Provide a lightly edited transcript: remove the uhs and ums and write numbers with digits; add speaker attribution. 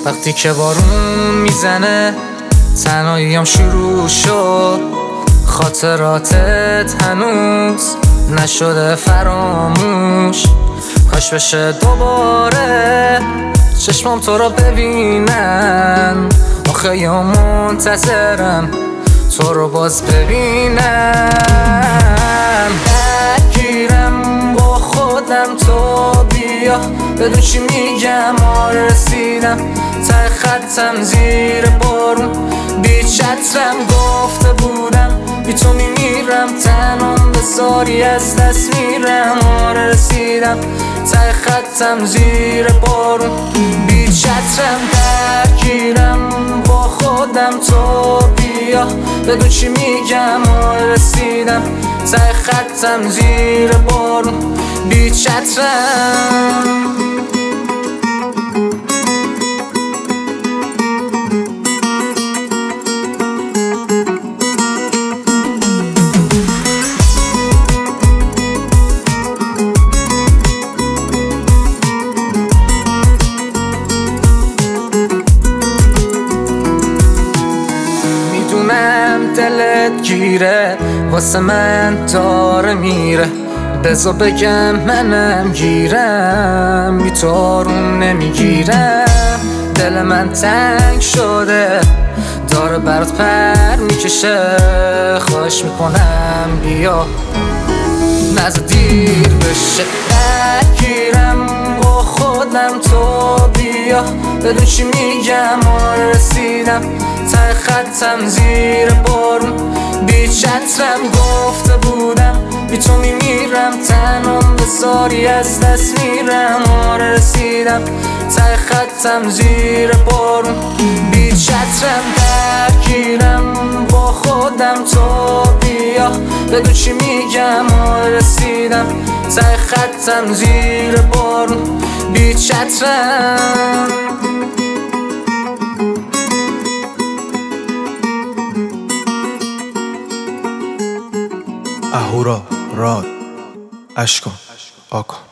Speaker 1: وقتی که بارون میزنه تنهاییم شروع شد، خاطراتت هنوز نشده فراموش. کاش بشه دوباره چشمام تو رو ببینن، آخه یا منتظرم تو رو باز ببینم. درگیرم با خودم تو بیا، بدون چی میگم رسیدم ته خطم زیر بارون. بی چترم گفته بودم بی تو میمیرم، تنم بذاری از دست میرم. رسیدم ته خطم زیر بارون. بی چترم درگیرم با خودم تو بیا، بدون چی میگم رسیدم ته خطم زیر بارون. بی چترم دلت گیره واسه من داره میره، بذار بگم منم گیرم بی تو آروم نمیگیرم. دل من تنگ شده داره برات پر میکشه، خواهش میکنم بیا نزد دیر بشه. درگیرم با خودم تو بیا، بدون چی میگم رسیدم ته خطم زیر بارون. بی چترم گفته بودم بی تو میمیرم، تنم بذاری از دست میرم. رسیدم ته خطم زیر بارون. بی چترم درگیرم با خودم تو بیا، بدون چی میگم رسیدم ته خطم زیر بارون. بی چترم
Speaker 2: اهورا راد اشکان آکان.